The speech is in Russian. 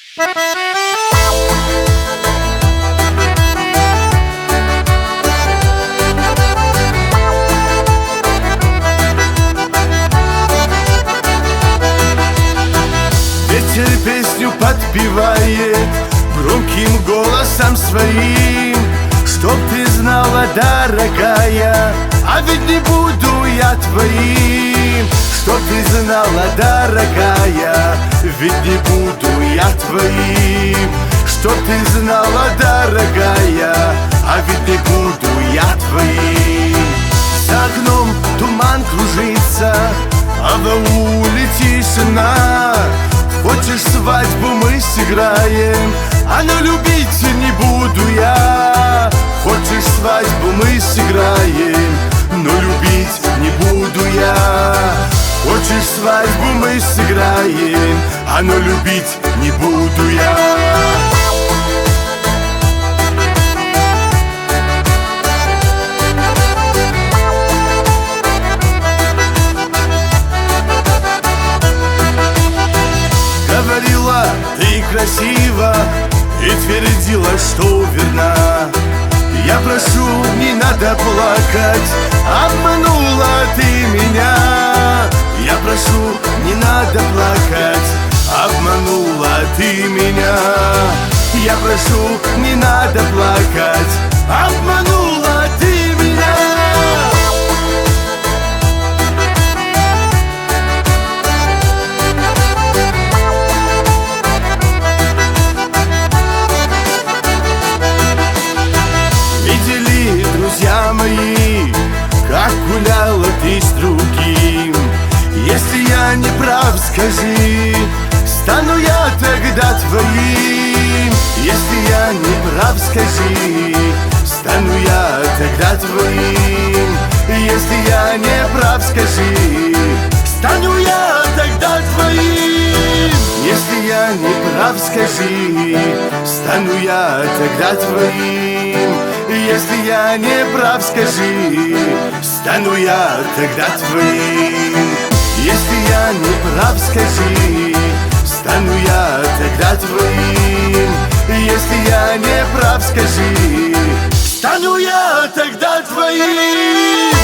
Ветер песню подпевает громким голосом своим, чтоб ты знала, дорогая, а ведь не буду я твоим. Чтоб ты знала, дорогая, ведь не буду я твоим. Чтоб ты знала, дорогая, а ведь не буду я твоим. За окном туман кружится, а в ауле тишина. Хочешь свадьбу, мы сыграем, но любить не буду я. Хочешь свадьбу, мы сыграем, но любить не буду я. Хочешь свадьбу, мы сыграем, но любить не буду я. Говорила ты красиво и твердила, что верна. Я прошу, не надо плакать, обманула ты меня. Я прошу, не надо плакать, обманула ты меня. Я прошу, не надо плакать, обманула ты меня. Друзья мои, как гуляла ты с другим. Если я не прав, скажи, стану я тогда твоим. Если я не прав, скажи, стану я тогда твоим. Если я не прав, скажи, стану я тогда твоим. Если я не прав, скажи, стану я тогда твоим. Если я не прав, скажи, стану я тогда твоим. Если я не прав, скажи, стану я тогда твоим. Если я не прав, скажи, стану я тогда твоим.